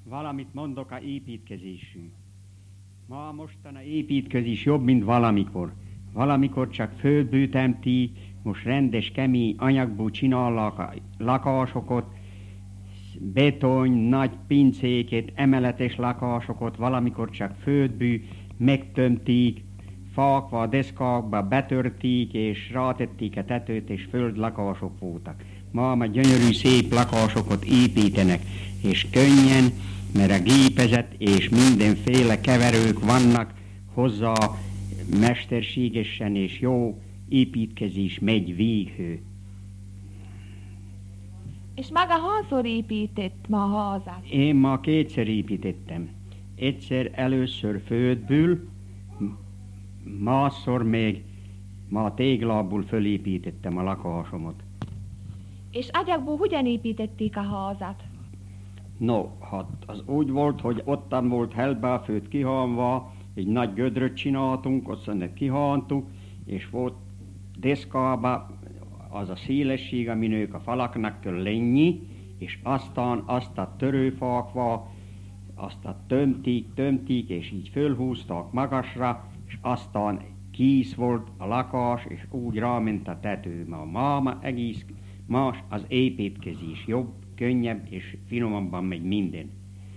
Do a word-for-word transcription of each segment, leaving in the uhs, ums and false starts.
Valamit mondok a építkezésről. Ma mostan a építkezés jobb, mint valamikor. Valamikor csak földből temti, most rendes, kemény anyagból csinálnak a lakásokat, betony, nagy pincéket, emeletes lakásokat, valamikor csak földből megtömtik, fákba, deszkákba betörték, és rátették a tetőt, és földlakások voltak. Ma a gyönyörű, szép lakásokat építenek, és könnyen, mert a gépezet és mindenféle keverők vannak hozzá, mesterségesen és jó építkezés megy végig. És maga hányszor épített ma a házat? Én ma kétszer építettem. Egyszer először földből, másszor még ma téglából fölépítettem a lakásomat. És agyagból hogyan építették a házat? No, hát az úgy volt, hogy ottan volt helbe a főt kihánva, egy nagy gödröt csináltunk, ott szönnek kihántuk, és volt deszkába az a szélesség, amin ők a falaknak kell lenni, és aztán azt a törőfákva, azt a tömtik, tömtik, és így fölhúztak magasra, és aztán kész volt a lakás, és úgy ráment a tető. Ma máma egész más az építkezés, jobb, könnyebb és finomabban megy minden.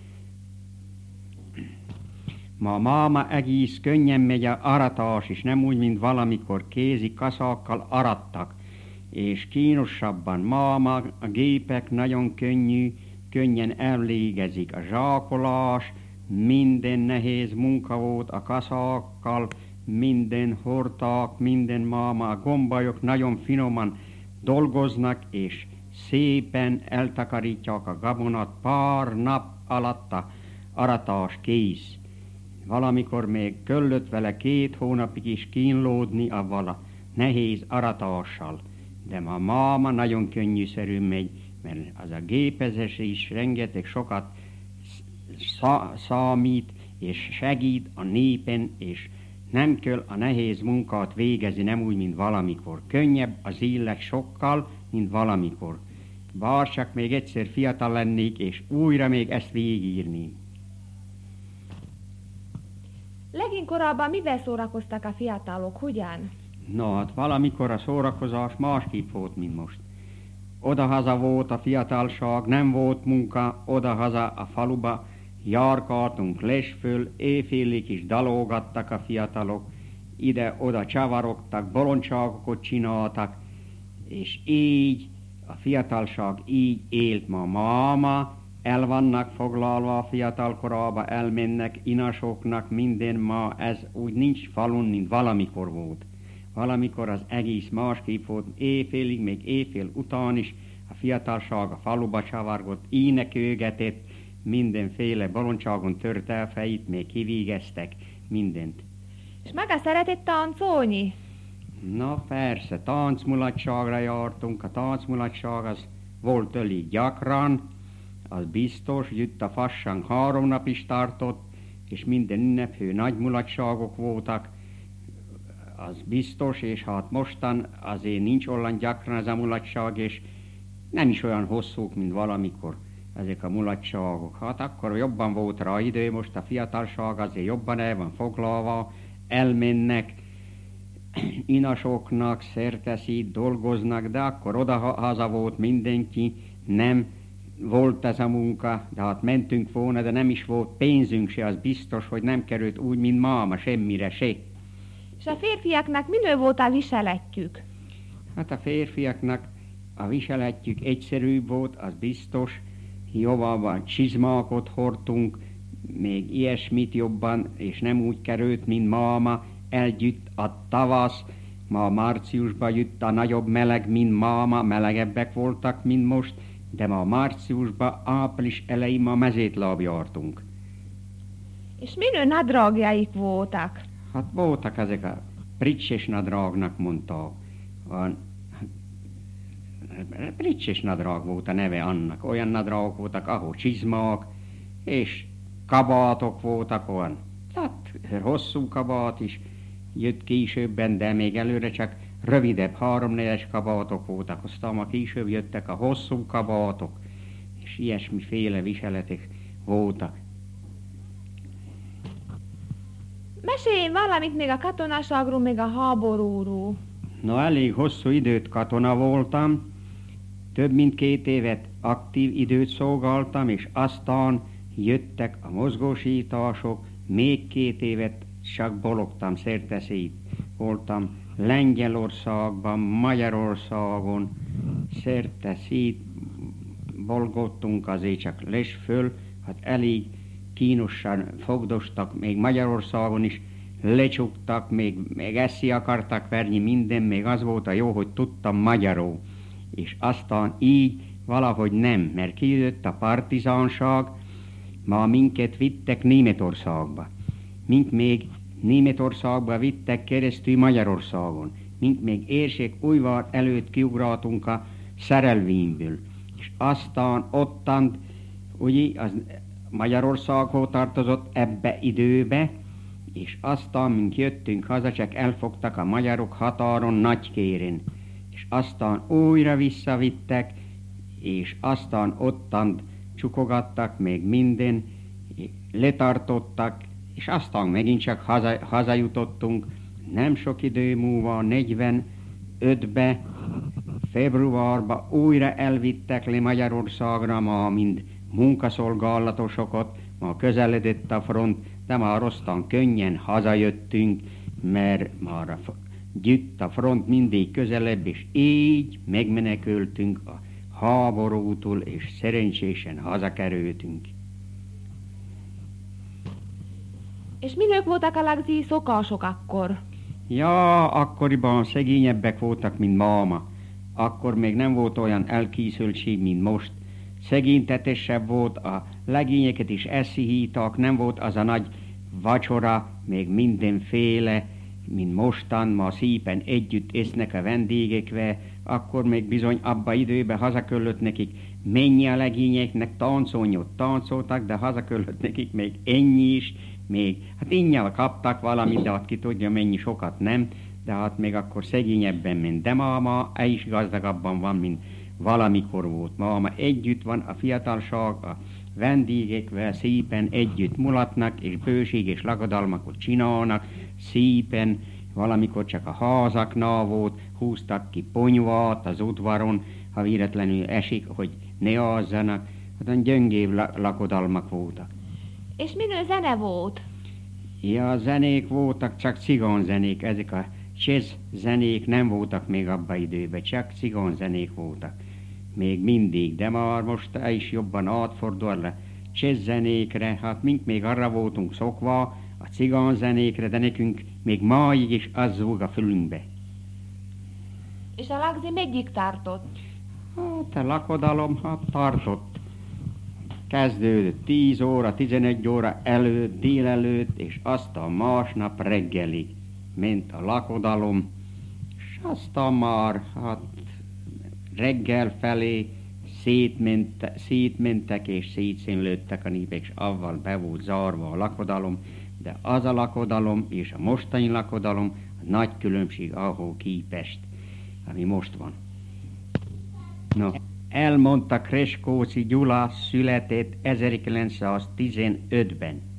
Ma máma egész könnyen megy a aratás, és nem úgy, mint valamikor kézi kaszákkal arattak, és kínosabban. Máma a gépek nagyon könnyű, könnyen elvégezik. A zsákolás, minden nehéz munka volt a kaszákkal, minden hordták, minden máma, a gombajok nagyon finoman dolgoznak, és szépen eltakarítják a gabonat, pár nap alatt a aratás kész. Valamikor még kellett vele két hónapig is kínlódni avval a nehéz aratással. De ma máma nagyon könnyűszerű megy, mert az a gépezés is rengeteg sokat szá- számít, és segít a népen, és nem kell a nehéz munkát végezni, nem úgy, mint valamikor. Könnyebb az élet sokkal, mint valamikor. Bár csak még egyszer fiatal lennék, és újra még ezt végigírni. Leginkorábban mivel szórakoztak a fiatalok, hogyan? No, hát valamikor a szórakozás másképp volt, mint most. Odahaza volt a fiatalság, nem volt munka, odahaza a faluba járkáltunk lesföl, éjfélig is dalógattak a fiatalok, ide-oda csavarogtak, bolondságokat csináltak, és így a fiatalság így élt. Ma máma, el vannak foglalva a fiatal korába, elmennek inasoknak, minden ma, ez úgy nincs falun, mint valamikor volt. Valamikor az egész másképp volt, éjfélig, még éjfél után is a fiatalság a faluba csavargott, énekelgetett, mindenféle bolondságon tört el fejét, még kivégeztek mindent. És maga szeretett táncolni? Na persze, táncmulatságra jártunk, a táncmulatság az volt elég gyakran, az biztos, jött a fassang három nap is tartott, és minden ünnepfő nagy mulatságok voltak, az biztos, és hát mostan azért nincs olyan gyakran ez a mulatság, és nem is olyan hosszúk, mint valamikor ezek a mulatságok. Hát akkor jobban volt rá idő, most a fiatalság azért jobban el van foglalva, elmennek inasoknak, szerteszít, dolgoznak, de akkor oda-haza volt mindenki, nem volt ez a munka, de hát mentünk volna, de nem is volt pénzünk se, az biztos, hogy nem került úgy, mint máma, semmire se. És a férfiaknak minő volt a viseletjük? Hát a férfiaknak a viseletjük egyszerűbb volt, az biztos, jobban csizmákot hordtunk, még ilyesmit jobban, és nem úgy került, mint máma, eljött a tavasz, ma márciusban jött a nagyobb meleg, mint máma, melegebbek voltak, mint most, de ma márciusban, április elején ma mezétláb jártunk. És minő nadrágjaik voltak? Hát voltak ezek a pricses nadrágnak mondta. A pricses nadrág volt a neve annak. Olyan nadrágok voltak, ahol csizmák, és kabátok voltak olyan. Tehát hosszú kabát is jött későbben, de még előre csak rövidebb, háromnégyes kabátok voltak. Aztán ma később jöttek a hosszú kabátok, és ilyesmiféle viseletek voltak. Mesélj valamit még a katonaságról, még a háborúról. No, elég hosszú időt katona voltam, több mint két évet aktív időt szolgáltam, és aztán jöttek a mozgósítások, még két évet csak bologtam szerte-szét. Voltam Lengyelországban, Magyarországon, szerte-szét bolgottunk, azért csak les föl, hát elég kínosan fogdostak, még Magyarországon is lecsuktak, még, még eszi akartak verni minden, még az volt a jó, hogy tudtam magyarul. És aztán így valahogy nem, mert kijött a partizánság, ma minket vittek Németországba. Mink még Németországba vittek keresztül Magyarországon. Mink még érsek újvár előtt kiugráltunk a Szerelvényből. És aztán ottant, ugye, az Magyarországhoz tartozott ebbe időbe, és aztán, mink jöttünk haza, csak elfogtak a magyarok határon Nagykéren. És aztán újra visszavittek, és aztán ottant csukogattak, még minden, letartottak, és aztán megint csak haza, hazajutottunk. Nem sok idő múlva, negyvenötbe, februárba újra elvittek le Magyarországra, ma mind munkaszolgálatosokat, ma közeledett a front, de már aztán könnyen hazajöttünk, mert már gyűjt a front mindig közelebb, és így megmenekültünk a háborútól, és szerencsésen hazakerültünk. És minők voltak a lagzi szokások akkor? Ja, akkoriban szegényebbek voltak, mint máma. Akkor még nem volt olyan elkészültség, mint most. Szegénytetesebb volt, a legényeket is eszihítak, nem volt az a nagy vacsora, még mindenféle, mint mostan, ma szépen együtt esznek a vendégekve, akkor még bizony abba időben hazaköllött nekik mennyi a legényeknek, táncolnyot táncoltak, de hazaköllött nekik még ennyi is, még, hát innyal kaptak valamit, de hát ki tudja mennyi, sokat nem, de hát még akkor szegényebben ment. De ma, ma e is gazdagabban van, mint valamikor volt. Ma, ma együtt van a fiatalság, a vendégekvel szépen együtt mulatnak, és bőséges lakodalmakot csinálnak, szépen, valamikor csak a házaknál volt, húztak ki ponyvát az udvaron, ha véletlenül esik, hogy ne alzanak, hát gyöngébb lakodalmak voltak. És minő zene volt? Ja, zenék voltak, csak cigánzenék, ezek a jazz zenék nem voltak még abba időben, csak cigánzenék voltak. Még mindig, de már most is jobban átfordul a jazz zenékre, hát mink még arra voltunk szokva, a cigánzenékre, de nekünk még máig is az zúg a fülünkbe. És a lagzi meddig tartott? Hát a lakodalom, hát tartott. Kezdődött tíz óra, tizenegy óra előtt, délelőtt, és aztán másnap reggelig ment a lakodalom, és aztán már hát reggel felé szétmente, szétmentek és szétszínlődtek a népek, és avval be volt zárva a lakodalom, de az a lakodalom és a mostani lakodalom a nagy különbség ahol képest, ami most van. No, elmondta Kreskóci Gyula, született ezerkilencszáztizenötben.